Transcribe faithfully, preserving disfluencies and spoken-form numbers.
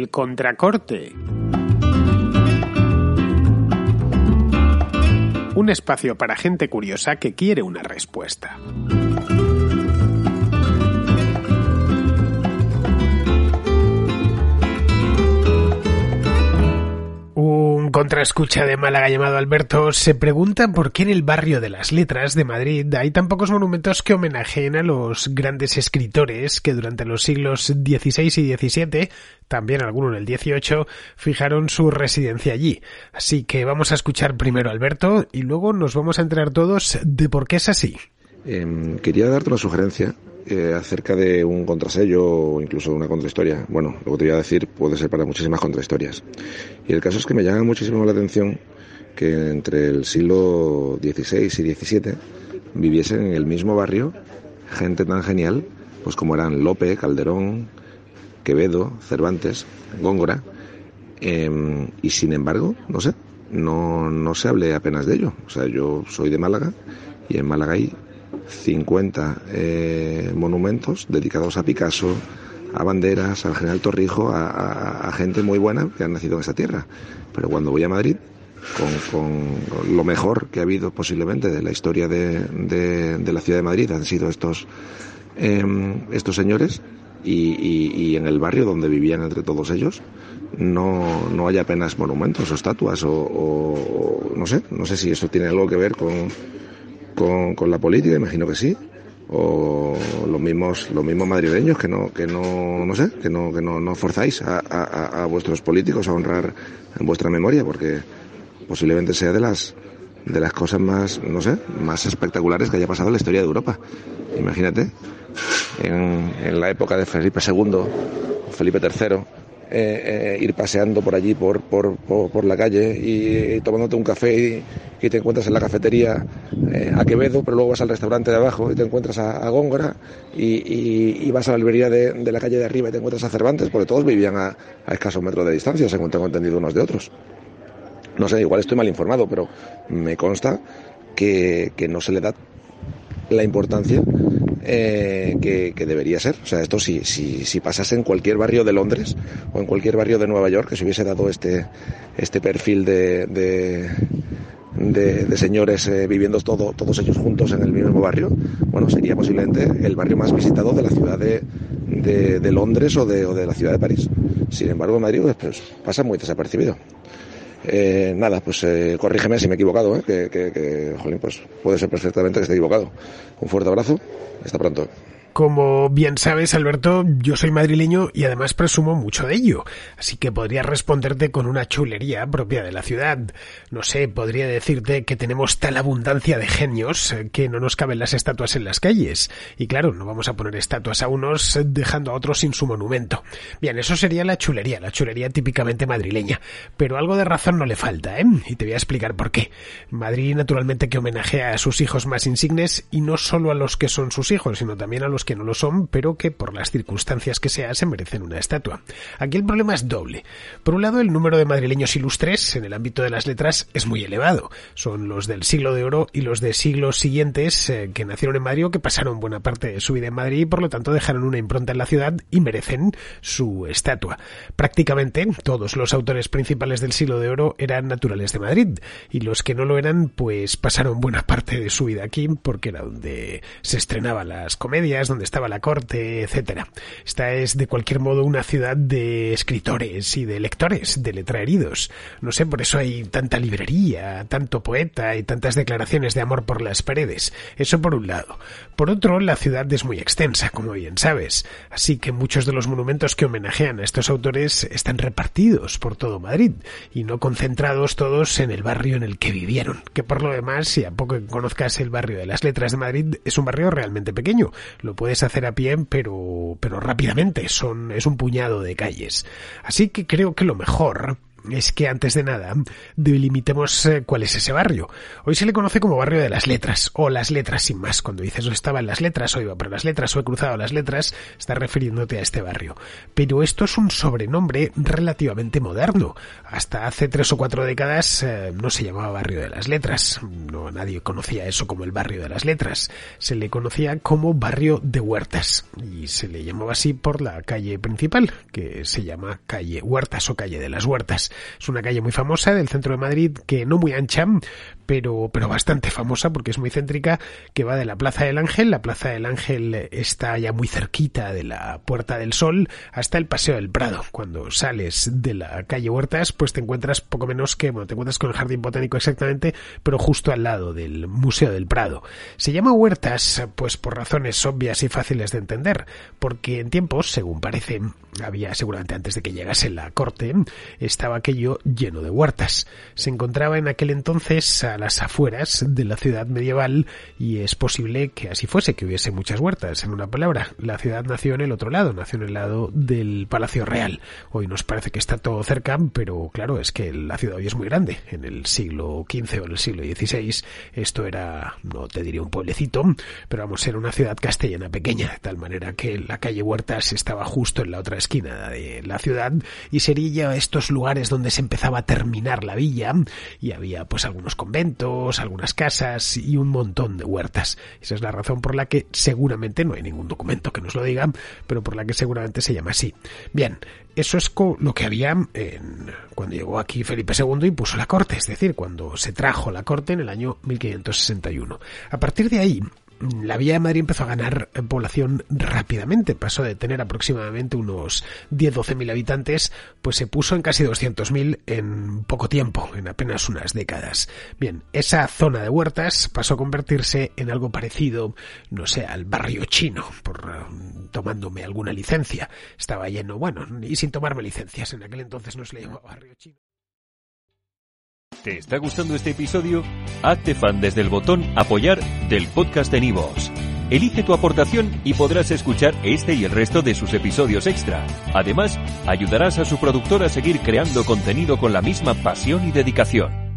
El Contracorte. Un espacio para gente curiosa que quiere una respuesta. Un contraescucha de Málaga llamado Alberto se pregunta por qué en el barrio de las Letras de Madrid hay tan pocos monumentos que homenajeen a los grandes escritores que durante los siglos dieciséis y diecisiete, también alguno en el dieciocho, fijaron su residencia allí. Así que vamos a escuchar primero a Alberto y luego nos vamos a enterar todos de por qué es así. Eh, quería darte una sugerencia eh, acerca de un contrasello o incluso una contrahistoria. Bueno, lo que te voy a decir puede ser para muchísimas contrahistorias. Y el caso es que me llama muchísimo la atención que entre el siglo dieciséis y diecisiete viviesen en el mismo barrio gente tan genial, pues como eran Lope, Calderón, Quevedo, Cervantes, Góngora, eh, y sin embargo, no sé, no, no se hable apenas de ello. O sea, yo soy de Málaga y en Málaga hay cincuenta eh, monumentos dedicados a Picasso, a Banderas, al general Torrijos, a, a, a gente muy buena que ha nacido en esta tierra. Pero cuando voy a Madrid, con, con lo mejor que ha habido posiblemente de la historia de, de, de la ciudad de Madrid han sido estos eh, estos señores, y, y, y en el barrio donde vivían entre todos ellos no, no hay apenas monumentos o estatuas o, o, o no sé, no sé si eso tiene algo que ver con Con, con la política, imagino que sí, o los mismos los mismos madrileños que no que no no sé que no que no, no forzáis a, a, a vuestros políticos a honrar en vuestra memoria, porque posiblemente sea de las de las cosas más no sé más espectaculares que haya pasado en la historia de Europa. Imagínate en, en la época de Felipe segundo, Felipe tercero. Eh, eh, ir paseando por allí por por, por, por la calle y, y tomándote un café y, y te encuentras en la cafetería eh, a Quevedo, pero luego vas al restaurante de abajo y te encuentras a, a Góngora y, y, y vas a la librería de, de la calle de arriba y te encuentras a Cervantes, porque todos vivían a, a escasos metros de distancia, según tengo entendido, unos de otros. No sé, igual estoy mal informado, pero me consta que, que no se le da la importancia eh, que, que debería ser. O sea, esto si, si, si pasase en cualquier barrio de Londres o en cualquier barrio de Nueva York, que se hubiese dado este, este perfil de, de, de, de señores eh, viviendo todo, todos ellos juntos en el mismo barrio, bueno, sería posiblemente el barrio más visitado de la ciudad de, de, de Londres o de, o de la ciudad de París. Sin embargo, en Madrid pues, pasa muy desapercibido. Eh, nada, pues eh, corrígeme si me he equivocado, ¿eh? que, que, que, jolín, pues puede ser perfectamente que esté equivocado. Un fuerte abrazo, hasta pronto. Como bien sabes, Alberto, yo soy madrileño y además presumo mucho de ello, así que podría responderte con una chulería propia de la ciudad. No sé, podría decirte que tenemos tal abundancia de genios que no nos caben las estatuas en las calles. Y claro, no vamos a poner estatuas a unos dejando a otros sin su monumento. Bien, eso sería la chulería, la chulería típicamente madrileña. Pero algo de razón no le falta, ¿eh? Y te voy a explicar por qué. Madrid, naturalmente, que homenajea a sus hijos más insignes, y no solo a los que son sus hijos, sino también a los que no lo son, pero que por las circunstancias que sea se merecen una estatua. Aquí el problema es doble. Por un lado, el número de madrileños ilustres en el ámbito de las letras es muy elevado. Son los del siglo de oro y los de siglos siguientes eh, que nacieron en Madrid o que pasaron buena parte de su vida en Madrid y por lo tanto dejaron una impronta en la ciudad y merecen su estatua. Prácticamente todos los autores principales del siglo de oro eran naturales de Madrid, y los que no lo eran pues pasaron buena parte de su vida aquí porque era donde se estrenaban las comedias, donde estaba la corte, etcétera. Esta es de cualquier modo una ciudad de escritores y de lectores, de letraheridos. No sé, por eso hay tanta librería, tanto poeta y tantas declaraciones de amor por las paredes. Eso por un lado. Por otro, la ciudad es muy extensa, como bien sabes, así que muchos de los monumentos que homenajean a estos autores están repartidos por todo Madrid y no concentrados todos en el barrio en el que vivieron, que por lo demás, si a poco que conozcas el barrio de las Letras de Madrid, es un barrio realmente pequeño. Lo puedes hacer a pie, pero pero rápidamente, son es un puñado de calles. Así que creo que lo mejor es que antes de nada delimitemos eh, cuál es ese barrio. Hoy se le conoce como Barrio de las Letras, o Las Letras sin más. Cuando dices o estaba en las letras, o iba por las letras, o he cruzado las letras, estás refiriéndote a este barrio. Pero esto es un sobrenombre relativamente moderno. Hasta hace tres o cuatro décadas eh, no se llamaba Barrio de las Letras. No, nadie conocía eso como el Barrio de las Letras. Se le conocía como Barrio de Huertas. Y se le llamaba así por la calle principal, que se llama Calle Huertas o Calle de las Huertas. Es una calle muy famosa del centro de Madrid, que no muy ancha, pero, pero bastante famosa porque es muy céntrica, que va de la Plaza del Ángel. La Plaza del Ángel está ya muy cerquita de la Puerta del Sol hasta el Paseo del Prado. Cuando sales de la calle Huertas, pues te encuentras poco menos que, bueno, te encuentras con el Jardín Botánico exactamente, pero justo al lado del Museo del Prado. Se llama Huertas, pues por razones obvias y fáciles de entender, porque en tiempos, según parece, había seguramente antes de que llegase la corte, estaba aquello lleno de huertas. Se encontraba en aquel entonces a las afueras de la ciudad medieval y es posible que así fuese, que hubiese muchas huertas. En una palabra, la ciudad nació en el otro lado, nació en el lado del Palacio Real. Hoy nos parece que está todo cerca, pero claro, es que la ciudad hoy es muy grande. En el siglo quince o en el siglo dieciséis esto era, no te diría un pueblecito, pero vamos, era una ciudad castellana pequeña, de tal manera que la calle Huertas estaba justo en la otra esquina de la ciudad y sería estos lugares donde se empezaba a terminar la villa y había pues algunos conventos, algunas casas y un montón de huertas. Esa es la razón por la que seguramente, no hay ningún documento que nos lo diga, pero por la que seguramente se llama así. Bien, eso es lo que había en, cuando llegó aquí Felipe segundo y puso la corte, es decir, cuando se trajo la corte en el año mil quinientos sesenta y uno. A partir de ahí, la Villa de Madrid empezó a ganar población rápidamente, pasó de tener aproximadamente unos diez a doce mil habitantes, pues se puso en casi doscientos mil en poco tiempo, en apenas unas décadas. Bien, esa zona de huertas pasó a convertirse en algo parecido, no sé, al barrio chino, por uh, tomándome alguna licencia. Estaba lleno, bueno, y sin tomarme licencias, en aquel entonces no se le llamaba barrio chino. ¿Te está gustando este episodio? Hazte fan desde el botón Apoyar del podcast de Nivos. Elige tu aportación y podrás escuchar este y el resto de sus episodios extra. Además, ayudarás a su productor a seguir creando contenido con la misma pasión y dedicación.